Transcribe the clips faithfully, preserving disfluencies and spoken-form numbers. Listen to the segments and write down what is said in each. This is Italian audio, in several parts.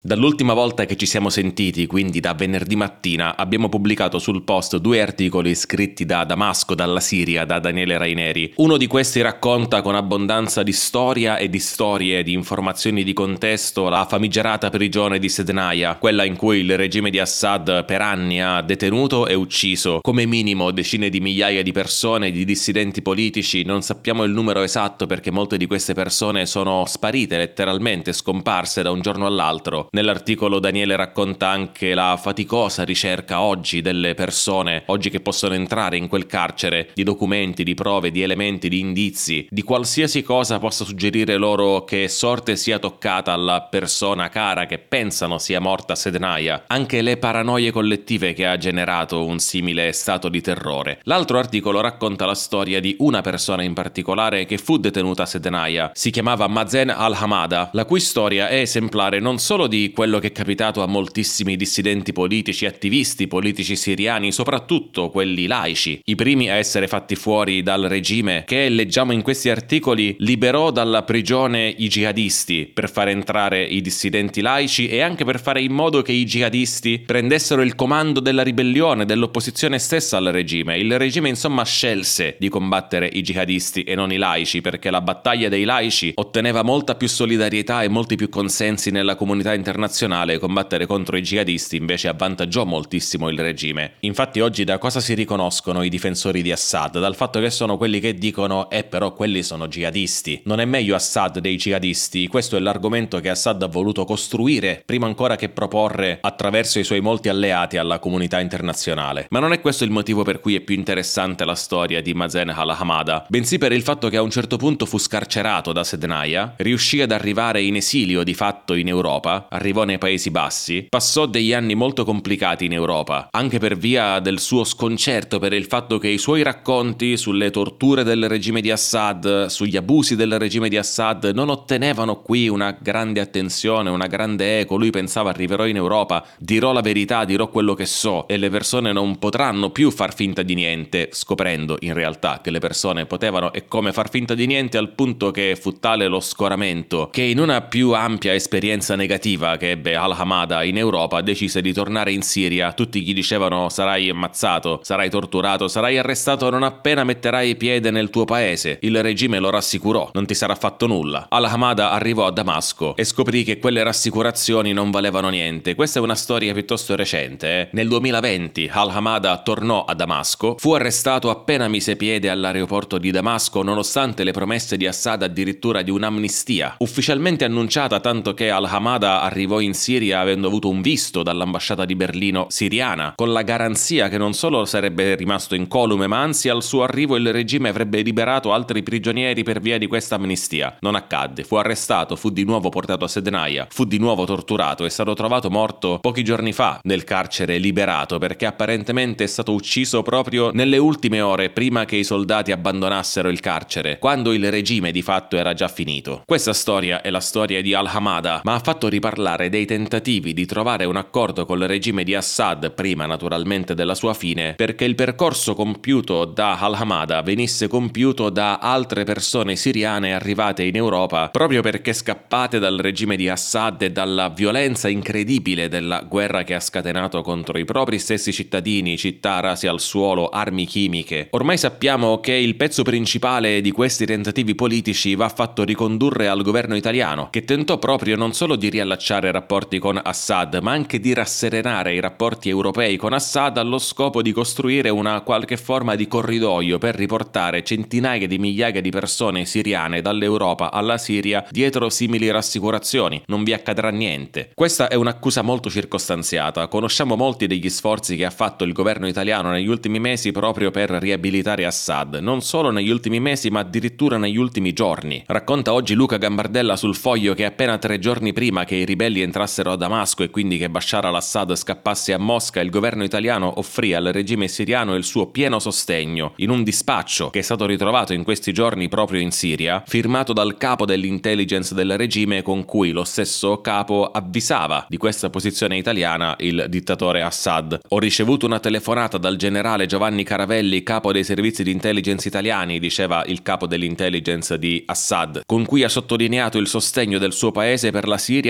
Dall'ultima volta che ci siamo sentiti, quindi da venerdì mattina, abbiamo pubblicato sul post due articoli scritti da Damasco, dalla Siria, da Daniele Raineri. Uno di questi racconta con abbondanza di storia e di storie, di informazioni di contesto, la famigerata prigione di Sednaia, quella in cui il regime di Assad per anni ha detenuto e ucciso come minimo decine di migliaia di persone, di dissidenti politici. Non sappiamo il numero esatto perché molte di queste persone sono sparite, letteralmente scomparse da un giorno all'altro. Nell'articolo Daniele racconta anche la faticosa ricerca oggi delle persone, oggi che possono entrare in quel carcere, di documenti, di prove, di elementi, di indizi, di qualsiasi cosa possa suggerire loro che sorte sia toccata alla persona cara che pensano sia morta a Sednaia, anche le paranoie collettive che ha generato un simile stato di terrore. L'altro articolo racconta la storia di una persona in particolare che fu detenuta a Sednaia, si chiamava Mazen al-Hamada, la cui storia è esemplare non solo di quello che è capitato a moltissimi dissidenti politici, attivisti politici siriani, soprattutto quelli laici, i primi a essere fatti fuori dal regime che, leggiamo in questi articoli, liberò dalla prigione i jihadisti per far entrare i dissidenti laici e anche per fare in modo che i jihadisti prendessero il comando della ribellione, dell'opposizione stessa al regime. Il regime insomma scelse di combattere i jihadisti e non i laici, perché la battaglia dei laici otteneva molta più solidarietà e molti più consensi nella comunità internazionale. Combattere contro i jihadisti invece avvantaggiò moltissimo il regime. Infatti oggi da cosa si riconoscono i difensori di Assad? Dal fatto che sono quelli che dicono eh però quelli sono jihadisti. Non è meglio Assad dei jihadisti? Questo è l'argomento che Assad ha voluto costruire prima ancora che proporre attraverso i suoi molti alleati alla comunità internazionale. Ma non è questo il motivo per cui è più interessante la storia di Mazen al-Hamada, bensì per il fatto che a un certo punto fu scarcerato da Sednaia, riuscì ad arrivare in esilio di fatto in Europa, arrivò nei Paesi Bassi, passò degli anni molto complicati in Europa, anche per via del suo sconcerto per il fatto che i suoi racconti sulle torture del regime di Assad, sugli abusi del regime di Assad non ottenevano qui una grande attenzione, una grande eco. Lui pensava: arriverò in Europa, dirò la verità, dirò quello che so e le persone non potranno più far finta di niente, scoprendo in realtà che le persone potevano e come far finta di niente, al punto che fu tale lo scoramento che in una più ampia esperienza negativa che ebbe al-Hamada in Europa decise di tornare in Siria. Tutti gli dicevano: sarai ammazzato, sarai torturato, sarai arrestato non appena metterai piede nel tuo paese. Il regime lo rassicurò: non ti sarà fatto nulla. Al-Hamada arrivò a Damasco e scoprì che quelle rassicurazioni non valevano niente. Questa è una storia piuttosto recente. Eh? Nel duemilaventi al-Hamada tornò a Damasco, fu arrestato appena mise piede all'aeroporto di Damasco, nonostante le promesse di Assad addirittura di un'amnistia ufficialmente annunciata, tanto che al-Hamada arrivò in Siria avendo avuto un visto dall'ambasciata di Berlino siriana, con la garanzia che non solo sarebbe rimasto incolume, ma anzi al suo arrivo il regime avrebbe liberato altri prigionieri per via di questa amnistia. Non accadde, fu arrestato, fu di nuovo portato a Sednaia, fu di nuovo torturato e è stato trovato morto pochi giorni fa nel carcere liberato, perché apparentemente è stato ucciso proprio nelle ultime ore prima che i soldati abbandonassero il carcere, quando il regime di fatto era già finito. Questa storia è la storia di al-Hamada, ma ha fatto riparlare dei tentativi di trovare un accordo con il regime di Assad, prima naturalmente della sua fine, perché il percorso compiuto da al-Hamada venisse compiuto da altre persone siriane arrivate in Europa proprio perché scappate dal regime di Assad e dalla violenza incredibile della guerra che ha scatenato contro i propri stessi cittadini, città rase al suolo, armi chimiche. Ormai sappiamo che il pezzo principale di questi tentativi politici va fatto ricondurre al governo italiano, che tentò proprio non solo di riallacciare rapporti con Assad, ma anche di rasserenare i rapporti europei con Assad allo scopo di costruire una qualche forma di corridoio per riportare centinaia di migliaia di persone siriane dall'Europa alla Siria dietro simili rassicurazioni: non vi accadrà niente. Questa è un'accusa molto circostanziata. Conosciamo molti degli sforzi che ha fatto il governo italiano negli ultimi mesi proprio per riabilitare Assad, non solo negli ultimi mesi ma addirittura negli ultimi giorni. Racconta oggi Luca Gambardella sul Foglio che appena tre giorni prima che i ribelli entrassero a Damasco e quindi che Bashar al-Assad scappasse a Mosca, il governo italiano offrì al regime siriano il suo pieno sostegno in un dispaccio che è stato ritrovato in questi giorni proprio in Siria, firmato dal capo dell'intelligence del regime, con cui lo stesso capo avvisava di questa posizione italiana il dittatore Assad. Ho ricevuto una telefonata dal generale Giovanni Caravelli, capo dei servizi di intelligence italiani, diceva il capo dell'intelligence di Assad, con cui ha sottolineato il sostegno del suo paese per la Siria in questo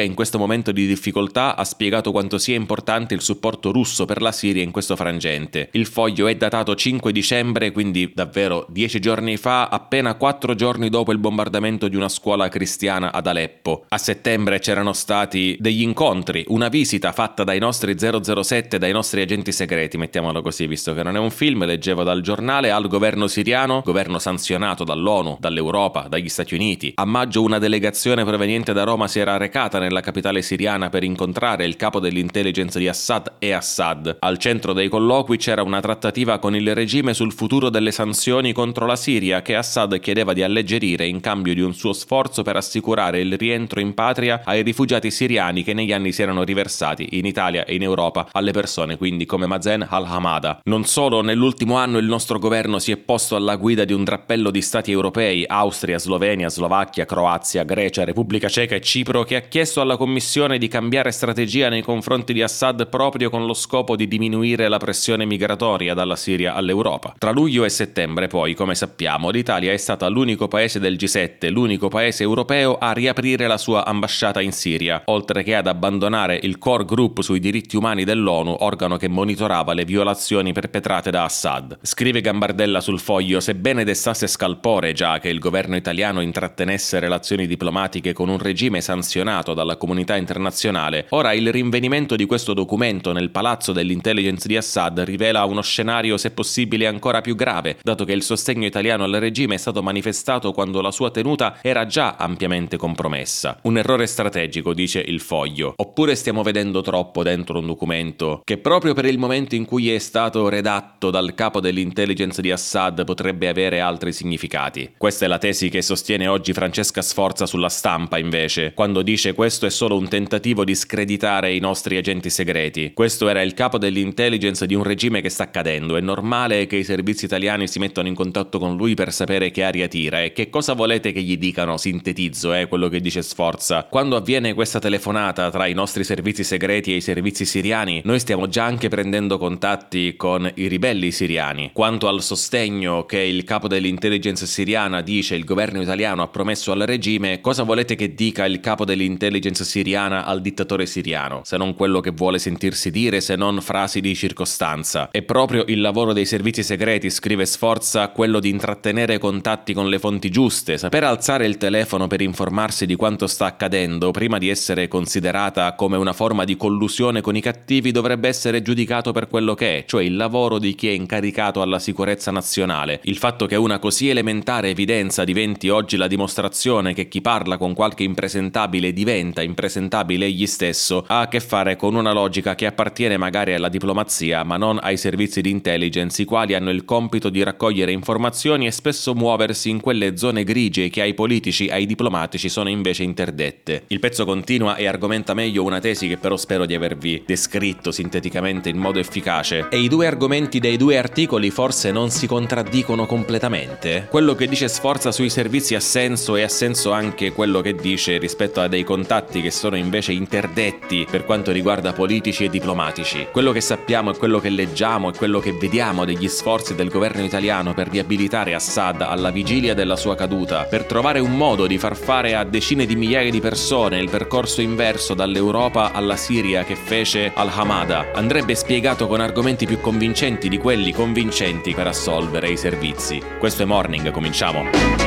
momento di difficoltà ha spiegato quanto sia importante il supporto russo per la Siria in questo frangente. Il foglio è datato cinque dicembre, quindi davvero dieci giorni fa, appena quattro giorni dopo il bombardamento di una scuola cristiana ad Aleppo. A settembre c'erano stati degli incontri, una visita fatta dai nostri zero zero sette, dai nostri agenti segreti, mettiamolo così, visto che non è un film, leggevo dal giornale, al governo siriano, governo sanzionato dall'ONU, dall'Europa, dagli Stati Uniti. A maggio una delegazione proveniente da Roma si era recata nella capitale siriana per incontrare il capo dell'intelligence di Assad e Assad. Al centro dei colloqui c'era una trattativa con il regime sul futuro delle sanzioni contro la Siria che Assad chiedeva di alleggerire in cambio di un suo sforzo per assicurare il rientro in patria ai rifugiati siriani che negli anni si erano riversati in Italia e in Europa, alle persone quindi come Mazen al-Hamada. Non solo, nell'ultimo anno il nostro governo si è posto alla guida di un drappello di stati europei, Austria, Slovenia, Slovacchia, Croazia, Grecia, Repubblica Ceca e Cipro, che ha chiesto alla Commissione di cambiare strategia nei confronti di Assad proprio con lo scopo di diminuire la pressione migratoria dalla Siria all'Europa. Tra luglio e settembre poi, come sappiamo, l'Italia è stata l'unico paese del G sette, l'unico paese europeo a riaprire la sua ambasciata in Siria, oltre che ad abbandonare il core group sui diritti umani dell'ONU, organo che monitorava le violazioni perpetrate da Assad. Scrive Gambardella sul Foglio: sebbene destasse scalpore già che il governo italiano intrattenesse relazioni diplomatiche con un regime sanzionato dalla comunità internazionale, ora il rinvenimento di questo documento nel palazzo dell'intelligence di Assad rivela uno scenario se possibile ancora più grave, dato che il sostegno italiano al regime è stato manifestato quando la sua tenuta era già ampiamente compromessa. Un errore strategico, dice il Foglio. Oppure stiamo vedendo troppo dentro un documento che proprio per il momento in cui è stato redatto dal capo dell'intelligence di Assad potrebbe avere altri significati. Questa è la tesi che sostiene oggi Francesca Sforza sulla Stampa, invece, quando dice: questo è solo un tentativo di screditare i nostri agenti segreti. Questo era il capo dell'intelligence di un regime che sta cadendo, è normale che i servizi italiani si mettano in contatto con lui per sapere che aria tira. E che cosa volete che gli dicano? Sintetizzo, eh, quello che dice Sforza. Quando avviene questa telefonata tra i nostri servizi segreti e i servizi siriani, noi stiamo già anche prendendo contatti con i ribelli siriani. Quanto al sostegno che il capo dell'intelligence siriana dice il governo italiano ha promesso al regime, cosa volete che dica il capo dell'intelligence siriana al dittatore siriano, se non quello che vuole sentirsi dire, se non frasi di circostanza? È proprio il lavoro dei servizi segreti, scrive Sforza, quello di intrattenere contatti con le fonti giuste, saper alzare il telefono per informarsi di quanto sta accadendo prima di essere considerata come una forma di collusione con i cattivi dovrebbe essere giudicato per quello che è, cioè il lavoro di chi è incaricato alla sicurezza nazionale. Il fatto che una così elementare evidenza diventi oggi la dimostrazione che chi parla con qualche impresentabile diventa impresentabile egli stesso ha a che fare con una logica che appartiene magari alla diplomazia ma non ai servizi di intelligence, i quali hanno il compito di raccogliere informazioni e spesso muoversi in quelle zone grigie che ai politici, ai diplomatici sono invece interdette. Il pezzo continua e argomenta meglio una tesi che però spero di avervi descritto sinteticamente in modo efficace. E i due argomenti dei due articoli forse non si contraddicono completamente? Quello che dice Sforza sui servizi ha senso, e ha senso anche quello che dice rispetto a dei contatti che sono invece interdetti per quanto riguarda politici e diplomatici. Quello che sappiamo e quello che leggiamo e quello che vediamo degli sforzi del governo italiano per riabilitare Assad alla vigilia della sua caduta, per trovare un modo di far fare a decine di migliaia di persone il percorso inverso dall'Europa alla Siria che fece al-Hamada, andrebbe spiegato con argomenti più convincenti di quelli convincenti per assolvere i servizi. Questo è Morning, cominciamo!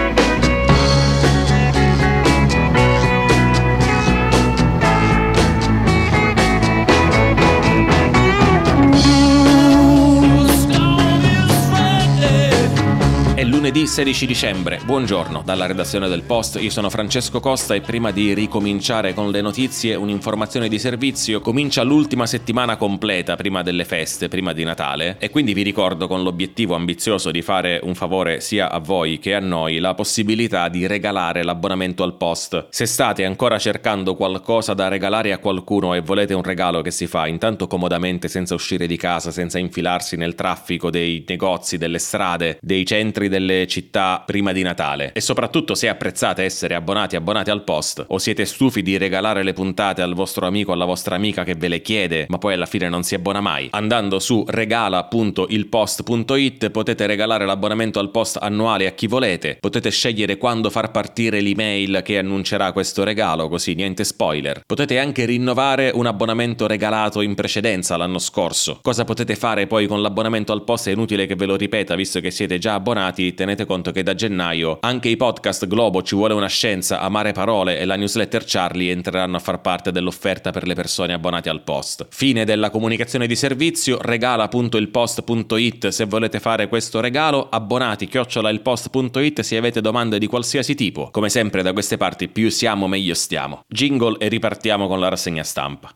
Lunedì sedici dicembre, buongiorno dalla redazione del Post, io sono Francesco Costa e prima di ricominciare con le notizie un'informazione di servizio. Comincia l'ultima settimana completa prima delle feste, prima di Natale, e quindi vi ricordo, con l'obiettivo ambizioso di fare un favore sia a voi che a noi, la possibilità di regalare l'abbonamento al Post. Se state ancora cercando qualcosa da regalare a qualcuno e volete un regalo che si fa intanto comodamente senza uscire di casa, senza infilarsi nel traffico dei negozi, delle strade, dei centri delle città prima di Natale. E soprattutto, se apprezzate essere abbonati abbonati al Post, o siete stufi di regalare le puntate al vostro amico o alla vostra amica che ve le chiede ma poi alla fine non si abbona mai, andando su regala punto il post punto it potete regalare l'abbonamento al Post annuale a chi volete, potete scegliere quando far partire l'email che annuncerà questo regalo, così niente spoiler. Potete anche rinnovare un abbonamento regalato in precedenza l'anno scorso. Cosa potete fare poi con l'abbonamento al Post è inutile che ve lo ripeta, visto che siete già abbonati. Tenete conto che da gennaio anche i podcast Globo, Ci vuole una scienza, Amare parole e la newsletter Charlie entreranno a far parte dell'offerta per le persone abbonate al Post. Fine della comunicazione di servizio. regala punto il post punto it se volete fare questo regalo, abbonati chiocciola il post punto it se avete domande di qualsiasi tipo. Come sempre da queste parti più siamo meglio stiamo. Jingle e ripartiamo con la rassegna stampa.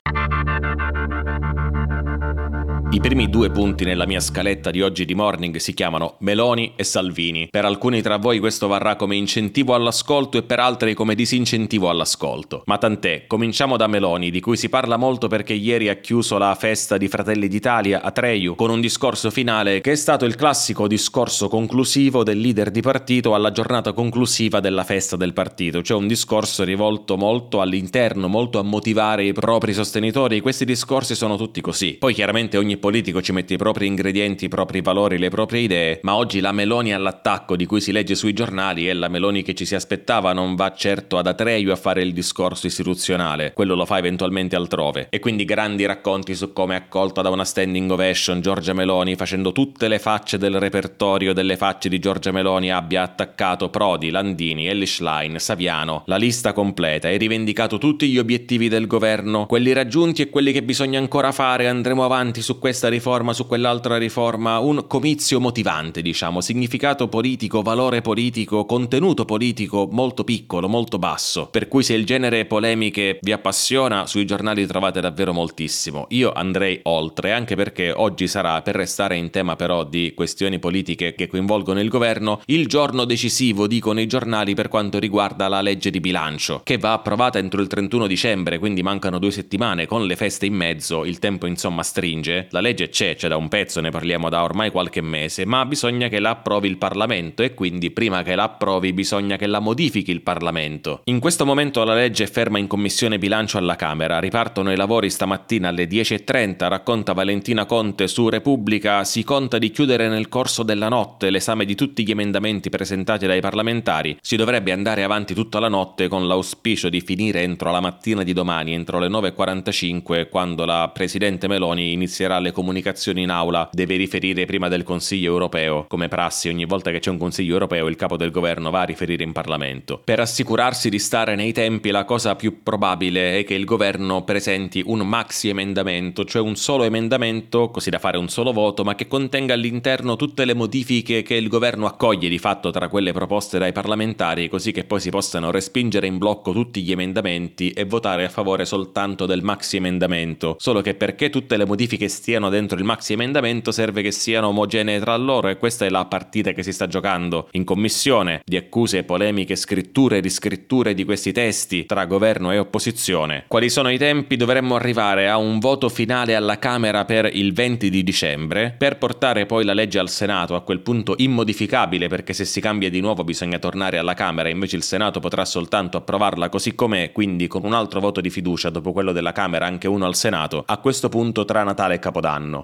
I primi due punti nella mia scaletta di oggi di Morning si chiamano Meloni e Salvini. Per alcuni tra voi questo varrà come incentivo all'ascolto e per altri come disincentivo all'ascolto. Ma tant'è, cominciamo da Meloni, di cui si parla molto perché ieri ha chiuso la festa di Fratelli d'Italia a Treiu con un discorso finale che è stato il classico discorso conclusivo del leader di partito alla giornata conclusiva della festa del partito, cioè un discorso rivolto molto all'interno, molto a motivare i propri sostenitori. Questi discorsi sono tutti così. Poi chiaramente ogni politico ci mette i propri ingredienti, i propri valori, le proprie idee, ma oggi la Meloni all'attacco di cui si legge sui giornali è la Meloni che ci si aspettava, non va certo ad Atreju a fare il discorso istituzionale, quello lo fa eventualmente altrove. E quindi grandi racconti su come è accolta da una standing ovation Giorgia Meloni, facendo tutte le facce del repertorio delle facce di Giorgia Meloni, abbia attaccato Prodi, Landini, Elly Schlein, Saviano, la lista completa, e rivendicato tutti gli obiettivi del governo, quelli raggiunti e quelli che bisogna ancora fare. Andremo avanti su questa riforma, su quell'altra riforma, un comizio motivante, diciamo, significato politico, valore politico, contenuto politico molto piccolo, molto basso, per cui se il genere polemiche vi appassiona, sui giornali trovate davvero moltissimo. Io andrei oltre, anche perché oggi sarà, per restare in tema però di questioni politiche che coinvolgono il governo, il giorno decisivo, dicono i giornali, per quanto riguarda la legge di bilancio, che va approvata entro il trentuno dicembre, quindi mancano due settimane, con le feste in mezzo, il tempo insomma stringe. La legge c'è, c'è da un pezzo, ne parliamo da ormai qualche mese, ma bisogna che la approvi il Parlamento e quindi prima che la approvi bisogna che la modifichi il Parlamento. In questo momento la legge è ferma in commissione bilancio alla Camera, ripartono i lavori stamattina alle dieci e trenta, racconta Valentina Conte su Repubblica, si conta di chiudere nel corso della notte l'esame di tutti gli emendamenti presentati dai parlamentari, si dovrebbe andare avanti tutta la notte con l'auspicio di finire entro la mattina di domani, entro le nove e quarantacinque, quando la Presidente Meloni inizierà le comunicazioni in aula, deve riferire prima del Consiglio europeo. Come prassi, ogni volta che c'è un Consiglio europeo il capo del governo va a riferire in Parlamento. Per assicurarsi di stare nei tempi, la cosa più probabile è che il governo presenti un maxi emendamento, cioè un solo emendamento, così da fare un solo voto, ma che contenga all'interno tutte le modifiche che il governo accoglie di fatto tra quelle proposte dai parlamentari, così che poi si possano respingere in blocco tutti gli emendamenti e votare a favore soltanto del maxi emendamento. Solo che perché tutte le modifiche stiano dentro il maxi emendamento serve che siano omogenee tra loro, e questa è la partita che si sta giocando in commissione, di accuse, polemiche, scritture e riscritture di questi testi tra governo e opposizione. Quali sono i tempi? Dovremmo arrivare a un voto finale alla Camera per il venti di dicembre, per portare poi la legge al Senato, a quel punto immodificabile, perché se si cambia di nuovo bisogna tornare alla Camera, invece il Senato potrà soltanto approvarla così com'è, quindi con un altro voto di fiducia dopo quello della Camera anche uno al Senato, a questo punto tra Natale e Capodanno.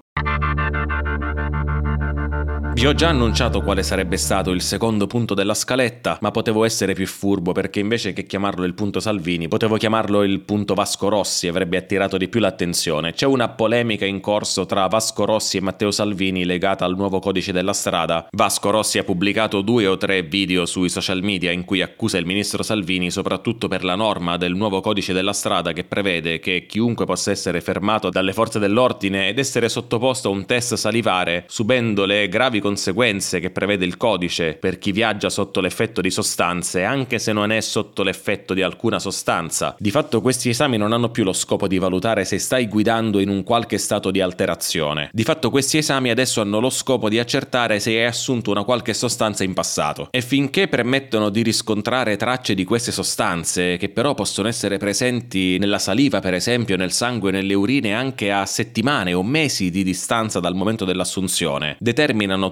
Vi ho già annunciato quale sarebbe stato il secondo punto della scaletta, ma potevo essere più furbo, perché invece che chiamarlo il punto Salvini, potevo chiamarlo il punto Vasco Rossi, avrebbe attirato di più l'attenzione. C'è una polemica in corso tra Vasco Rossi e Matteo Salvini legata al nuovo codice della strada. Vasco Rossi ha pubblicato due o tre video sui social media in cui accusa il ministro Salvini soprattutto per la norma del nuovo codice della strada che prevede che chiunque possa essere fermato dalle forze dell'ordine ed essere sottoposto a un test salivare, subendo le gravi conseguenze che prevede il codice per chi viaggia sotto l'effetto di sostanze, anche se non è sotto l'effetto di alcuna sostanza. Di fatto questi esami non hanno più lo scopo di valutare se stai guidando in un qualche stato di alterazione. Di fatto questi esami adesso hanno lo scopo di accertare se hai assunto una qualche sostanza in passato. E finché permettono di riscontrare tracce di queste sostanze, che però possono essere presenti nella saliva, per esempio, nel sangue, nelle urine, anche a settimane o mesi di distanza dal momento dell'assunzione, determinano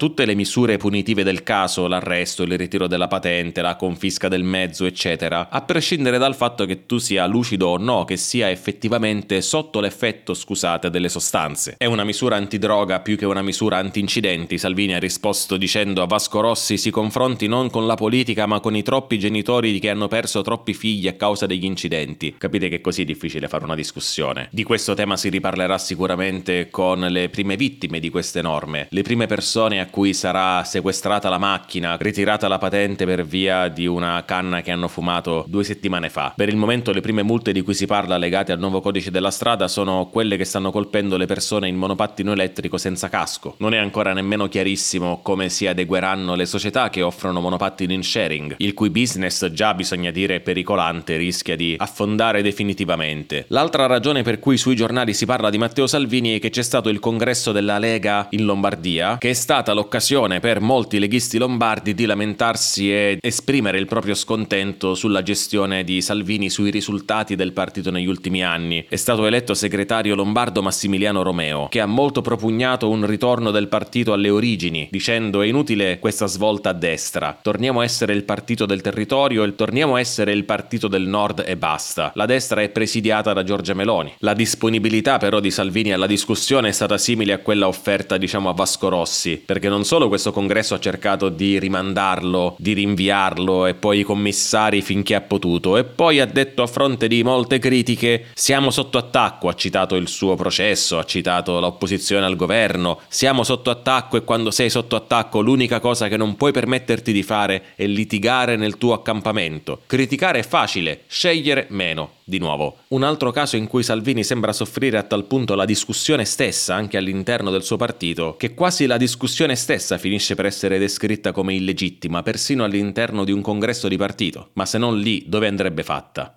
tutte le misure punitive del caso, l'arresto, il ritiro della patente, la confisca del mezzo, eccetera, a prescindere dal fatto che tu sia lucido o no, che sia effettivamente sotto l'effetto, scusate, delle sostanze. È una misura antidroga più che una misura anti-incidenti. Salvini ha risposto dicendo a Vasco Rossi si confronti non con la politica ma con i troppi genitori che hanno perso troppi figli a causa degli incidenti. Capite che così è difficile fare una discussione. Di questo tema si riparlerà sicuramente con le prime vittime di queste norme, le prime persone a cui sarà sequestrata la macchina, ritirata la patente per via di una canna che hanno fumato due settimane fa. Per il momento le prime multe di cui si parla legate al nuovo codice della strada sono quelle che stanno colpendo le persone in monopattino elettrico senza casco. Non è ancora nemmeno chiarissimo come si adegueranno le società che offrono monopattini in sharing, il cui business, già bisogna dire pericolante, rischia di affondare definitivamente. L'altra ragione per cui sui giornali si parla di Matteo Salvini è che c'è stato il congresso della Lega in Lombardia, che è stata l'occasione per molti leghisti lombardi di lamentarsi e esprimere il proprio scontento sulla gestione di Salvini, sui risultati del partito negli ultimi anni. È stato eletto segretario lombardo Massimiliano Romeo, che ha molto propugnato un ritorno del partito alle origini, dicendo è inutile questa svolta a destra, torniamo a essere il partito del territorio e torniamo a essere il partito del nord e basta. La destra è presidiata da Giorgia Meloni. La disponibilità però di Salvini alla discussione è stata simile a quella offerta diciamo a Vasco Rossi, perché non solo questo congresso ha cercato di rimandarlo, di rinviarlo e poi i commissari finché ha potuto, e poi ha detto a fronte di molte critiche siamo sotto attacco, ha citato il suo processo, ha citato l'opposizione al governo, siamo sotto attacco e quando sei sotto attacco l'unica cosa che non puoi permetterti di fare è litigare nel tuo accampamento. Criticare è facile, scegliere meno. Di nuovo, un altro caso in cui Salvini sembra soffrire a tal punto la discussione stessa anche all'interno del suo partito, che quasi la discussione stessa finisce per essere descritta come illegittima, persino all'interno di un congresso di partito. Ma se non lì, dove andrebbe fatta?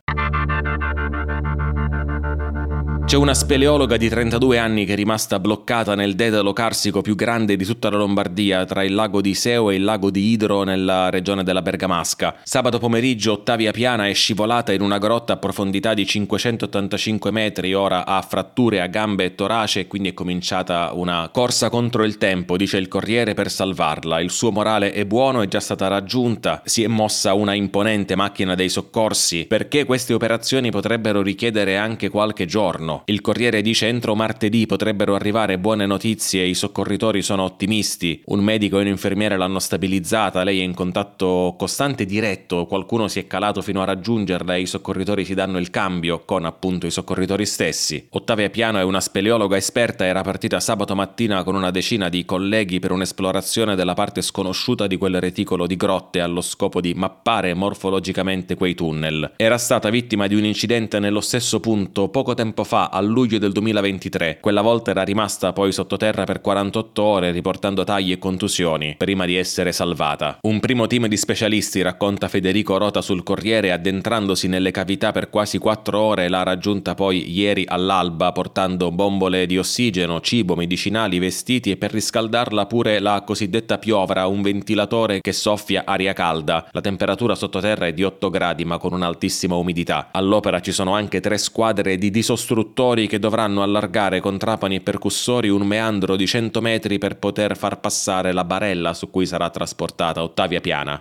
C'è una speleologa di trentadue anni che è rimasta bloccata nel dedalo carsico più grande di tutta la Lombardia, tra il lago di Iseo e il lago di Idro nella regione della Bergamasca. Sabato pomeriggio Ottavia Piana è scivolata in una grotta a profondità di cinquecentottantacinque metri, ora ha fratture a gambe e torace e quindi è cominciata una corsa contro il tempo, dice il Corriere, per salvarla. Il suo morale è buono, è già stata raggiunta, si è mossa una imponente macchina dei soccorsi, perché queste operazioni potrebbero richiedere anche qualche giorno. Il Corriere dice entro martedì potrebbero arrivare buone notizie, i soccorritori sono ottimisti, un medico e un'infermiera l'hanno stabilizzata, lei è in contatto costante e diretto, qualcuno si è calato fino a raggiungerla e i soccorritori si danno il cambio con appunto i soccorritori stessi. Ottavia Piano è una speleologa esperta, era partita sabato mattina con una decina di colleghi per un'esplorazione della parte sconosciuta di quel reticolo di grotte allo scopo di mappare morfologicamente quei tunnel. Era stata vittima di un incidente nello stesso punto poco tempo fa, a luglio del duemilaventitré. Quella volta era rimasta poi sottoterra per quarantotto ore riportando tagli e contusioni prima di essere salvata. Un primo team di specialisti, racconta Federico Rota sul Corriere, addentrandosi nelle cavità per quasi quattro ore, l'ha raggiunta poi ieri all'alba portando bombole di ossigeno, cibo, medicinali, vestiti e per riscaldarla pure la cosiddetta piovra, un ventilatore che soffia aria calda. La temperatura sottoterra è di otto gradi ma con un'altissima umidità. All'opera ci sono anche tre squadre di disostruttori che dovranno allargare con trapani e percussori un meandro di cento metri per poter far passare la barella su cui sarà trasportata Ottavia Piana.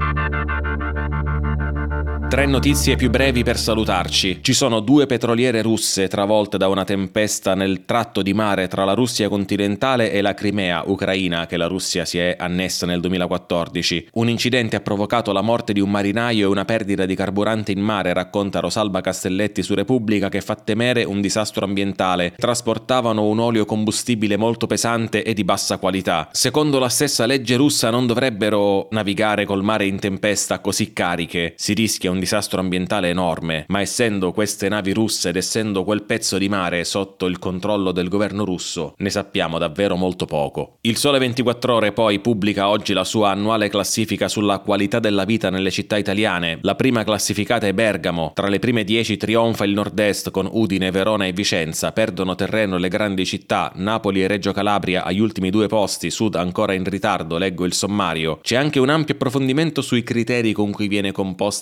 Tre notizie più brevi per salutarci. Ci sono due petroliere russe travolte da una tempesta nel tratto di mare tra la Russia continentale e la Crimea, ucraina, che la Russia si è annessa nel duemilaquattordici. Un incidente ha provocato la morte di un marinaio e una perdita di carburante in mare, racconta Rosalba Castelletti su Repubblica, che fa temere un disastro ambientale. Trasportavano un olio combustibile molto pesante e di bassa qualità. Secondo la stessa legge russa non dovrebbero navigare col mare in tempesta così cariche. Si rischia un disastro ambientale enorme, ma essendo queste navi russe ed essendo quel pezzo di mare sotto il controllo del governo russo, ne sappiamo davvero molto poco. Il Sole ventiquattro Ore poi pubblica oggi la sua annuale classifica sulla qualità della vita nelle città italiane. La prima classificata è Bergamo, tra le prime dieci trionfa il nord-est con Udine, Verona e Vicenza, perdono terreno le grandi città, Napoli e Reggio Calabria agli ultimi due posti, sud ancora in ritardo, leggo il sommario. C'è anche un ampio approfondimento sui criteri con cui viene composta questa classifica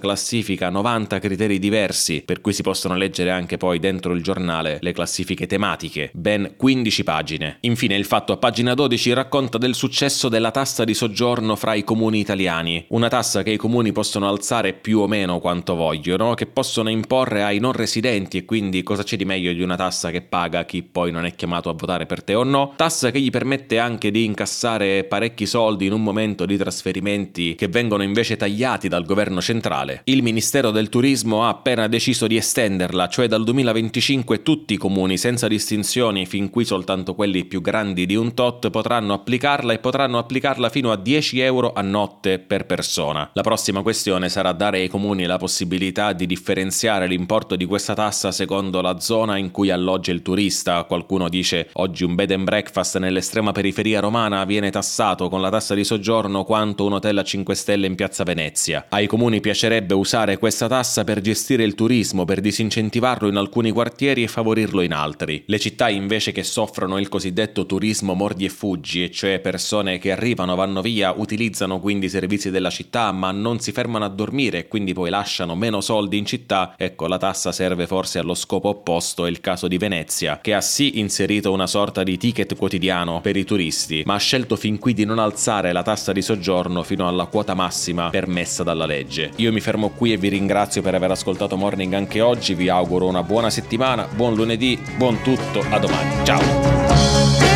classifica novanta criteri diversi, per cui si possono leggere anche poi dentro il giornale le classifiche tematiche, ben quindici pagine. Infine il Fatto a pagina dodici racconta del successo della tassa di soggiorno fra i comuni italiani, una tassa che i comuni possono alzare più o meno quanto vogliono, che possono imporre ai non residenti, e quindi cosa c'è di meglio di una tassa che paga chi poi non è chiamato a votare per te o no, tassa che gli permette anche di incassare parecchi soldi in un momento di trasferimenti che vengono invece tagliati dal governo centrale. Il Ministero del Turismo ha appena deciso di estenderla, cioè dal duemilaventicinque tutti i comuni senza distinzioni, fin qui soltanto quelli più grandi di un tot, potranno applicarla e potranno applicarla fino a dieci euro a notte per persona. La prossima questione sarà dare ai comuni la possibilità di differenziare l'importo di questa tassa secondo la zona in cui alloggia il turista. Qualcuno dice oggi un bed and breakfast nell'estrema periferia romana viene tassato con la tassa di soggiorno quanto un hotel a cinque stelle in piazza Venezia. Ai comuni piacerebbe usare questa tassa per gestire il turismo, per disincentivarlo in alcuni quartieri e favorirlo in altri. Le città invece che soffrono il cosiddetto turismo mordi e fuggi, e cioè persone che arrivano, vanno via, utilizzano quindi i servizi della città ma non si fermano a dormire e quindi poi lasciano meno soldi in città, ecco la tassa serve forse allo scopo opposto. È il caso di Venezia, che ha sì inserito una sorta di ticket quotidiano per i turisti, ma ha scelto fin qui di non alzare la tassa di soggiorno fino alla quota massima permessa dalla legge. Io mi fermo qui e vi ringrazio per aver ascoltato Morning anche oggi, vi auguro una buona settimana, buon lunedì, buon tutto, a domani, ciao!